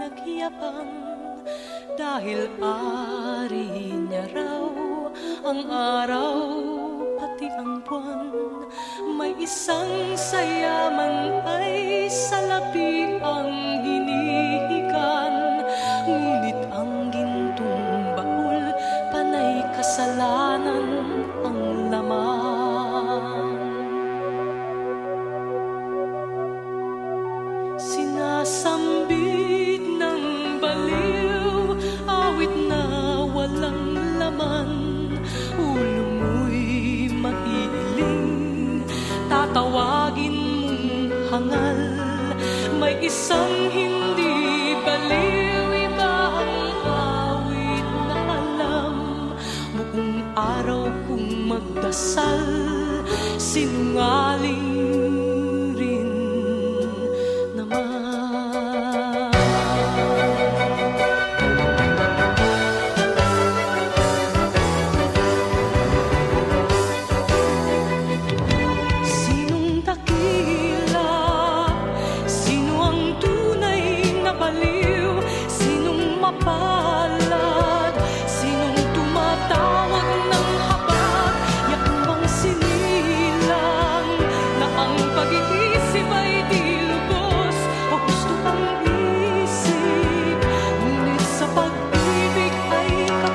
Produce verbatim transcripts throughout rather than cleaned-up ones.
nagyabang, dahil ari niya raw ang araw pati ang buwan. May isang sayaman ay sa labi ang hinihigan, ngunit ang gintong baul panay kasalanan ang laman. Sinasambit ng baliw, awit na walang laman, ulo mo'y maiiling, tatawagin mong hangal. May isang hindi baliw, iba ang awit na alam, buong araw kung magdasal, sinungaling rin naman. Sinong dakila? Sino ang tunay na baliw? Sinong mapalad? Sinong tumatawag ng habag? Yaong bang sinilang na ang pag-iisip ay di lubos, o gusto ang isip, ngunit sa pag-ibig ay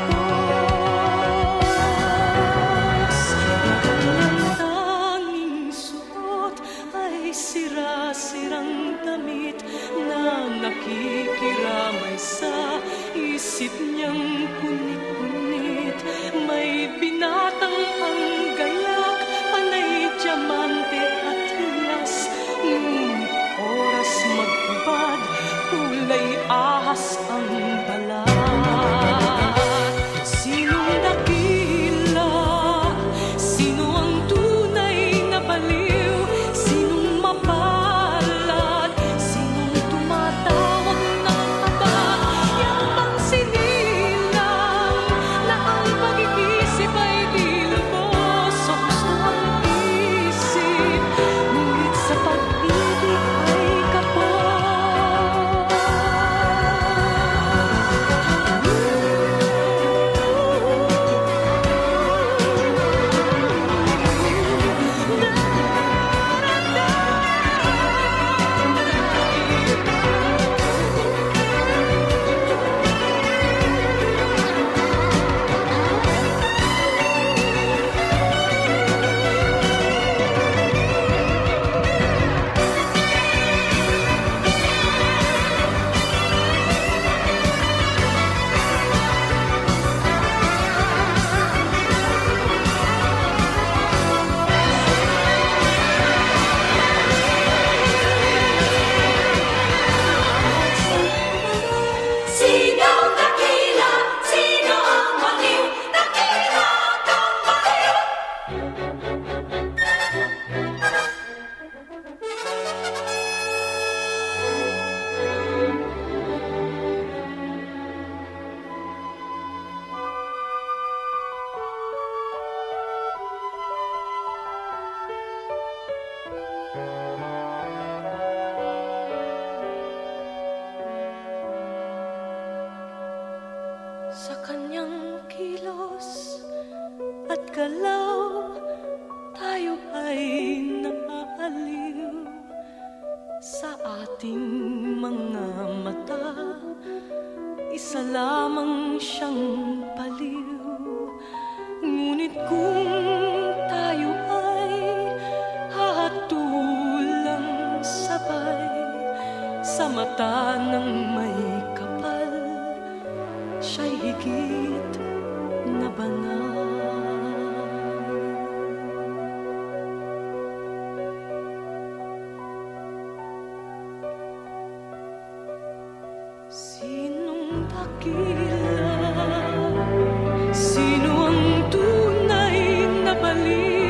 kapos. Ang tanging suot ay sira-sirang damit na nakikiramay sa isip niyang punit-punit. May binatang ang gayak, panay diamante at hilas, ngunit oras maghubad, kulay ahas ang balat. Sinong dakila? Sino ang tunay na baliw? Sinong mapalad? Sinong tumatawag ng habag? Yang bang sinilang na ang pag-iisip ay di lubos, o gusto ang isip, ngunit sa pag-ibig ay kapos. Sinong dakila? Sino ang baliw? Dakila kang baliw! Sa kanyang kilos at galaw, tayo ay naaaliw. Sa ating mga mata, isa lamang siyang baliw. Ngunit kung tayo ay hahatulang sabay sa mata ng may kapal, siya'y higit na banal. Sinong dakila? Sino ang tunay na baliw?